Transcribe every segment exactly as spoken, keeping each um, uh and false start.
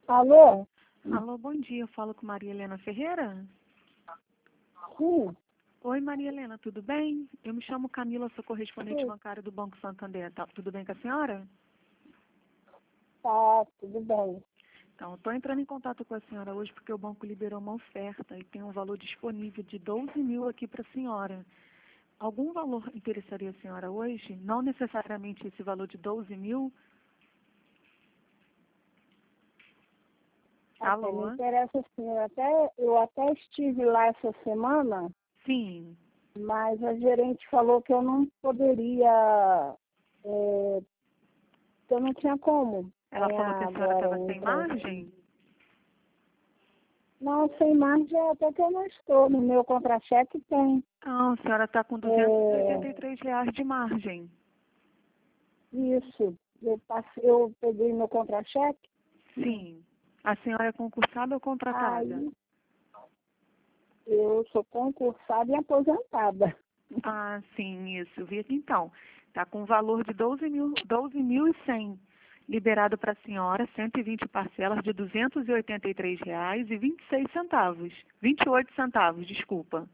Alô? Alô, bom dia. Eu falo com Maria Helena Ferreira? Sim. Oi, Maria Helena, tudo bem? Eu me chamo Camila, sou correspondente Sim. bancária do Banco Santander. Tá tudo bem com a senhora? Tá, tudo bem. Então, estou entrando em contato com a senhora hoje porque o banco liberou uma oferta e tem um valor disponível de doze mil aqui para a senhora. Algum valor interessaria a senhora hoje? Não necessariamente esse valor de doze mil? Até me Alô? interessa sim. Eu até, eu até estive lá essa semana, Sim. mas a gerente falou que eu não poderia, é, que eu não tinha como Ela falou que ganhar a senhora agora estava um sem empréstimo. margem? Não, sem margem até que eu não estou. No meu contra-cheque tem. Não, a senhora está com duzentos e oitenta e três reais de margem. Isso. Eu, passei, eu peguei meu contra-cheque. Sim. A senhora é concursada ou contratada? Aí eu sou concursada e aposentada. Ah, sim, isso. Vi aqui então. Está com um valor de doze mil, doze mil e cem liberado para a senhora, cento e vinte parcelas de duzentos e oitenta e três reais e vinte e seis centavos. vinte e oito centavos, desculpa.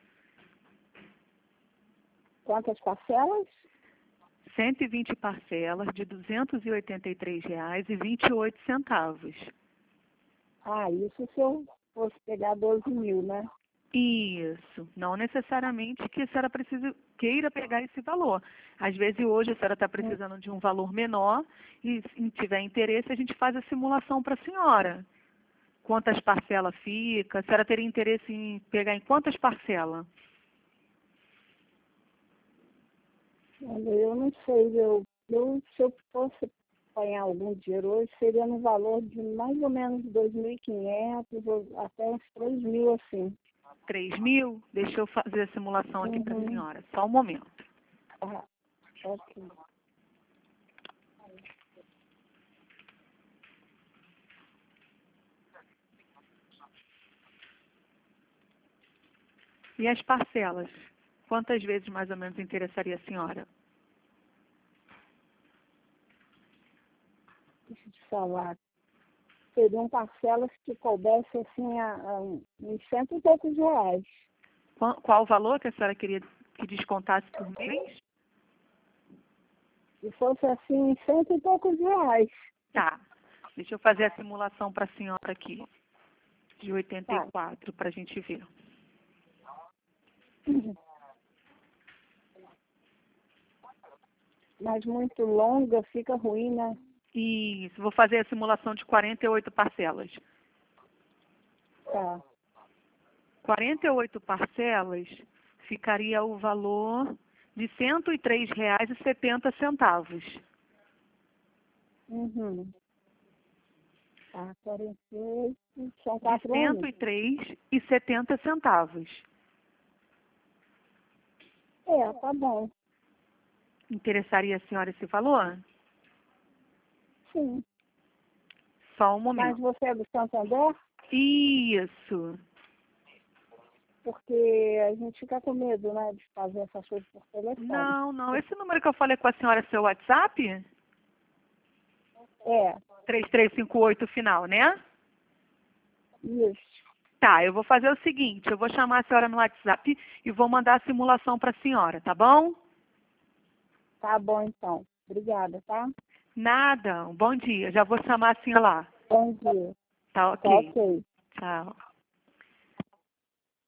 Quantas parcelas? cento e vinte parcelas de duzentos e oitenta e três reais e vinte e oito centavos. Ah, isso se eu fosse pegar doze mil, né? Isso, não necessariamente que a senhora precise, queira pegar esse valor. Às vezes hoje a senhora está Hum. precisando de um valor menor e se tiver interesse a gente faz a simulação para a senhora. Quantas parcelas fica? A senhora teria interesse em pegar em quantas parcelas? Olha, eu não sei, eu, eu, se eu fosse ganhar algum dinheiro hoje, seria no valor de mais ou menos dois mil e quinhentos, ou até uns três mil, assim. Três mil? Deixa eu fazer a simulação aqui para a Uhum. senhora. Só um momento. Ah, ok. E as parcelas? Quantas vezes mais ou menos interessaria a senhora? Deixa eu te falar. Seriam parcelas que coubessem, assim, a, a uns cento e poucos reais. Qual, qual o valor que a senhora queria que descontasse por mês? Se fosse, assim, cento e poucos reais. Tá. Deixa eu fazer a simulação para a senhora aqui, de oitenta e Tá. quatro, para a gente ver. Mas muito longa, fica ruim, né? Isso, vou fazer a simulação de quarenta e oito parcelas. Tá. quarenta e oito parcelas ficaria o valor de cento e três reais e setenta centavos. Uhum. Tá, quarenta e oito, são De quatro cento anos? e três reais e setenta centavos. É, tá bom. Interessaria a senhora esse valor? Sim. Só um Mas momento. você é do Santander? Isso. Porque a gente fica com medo, né, de fazer essas coisas por telefone. Não, não. Esse número que eu falei com a senhora é seu WhatsApp? É, três três cinco oito final, né? isso. Tá, eu vou fazer o seguinte, eu vou chamar a senhora no WhatsApp e vou mandar a simulação para a senhora, tá bom? Tá bom, então. Obrigada, tá? Nada, um bom dia. Já vou chamar a senhora lá. Bom dia. Tá Tá ok. ok. Tchau.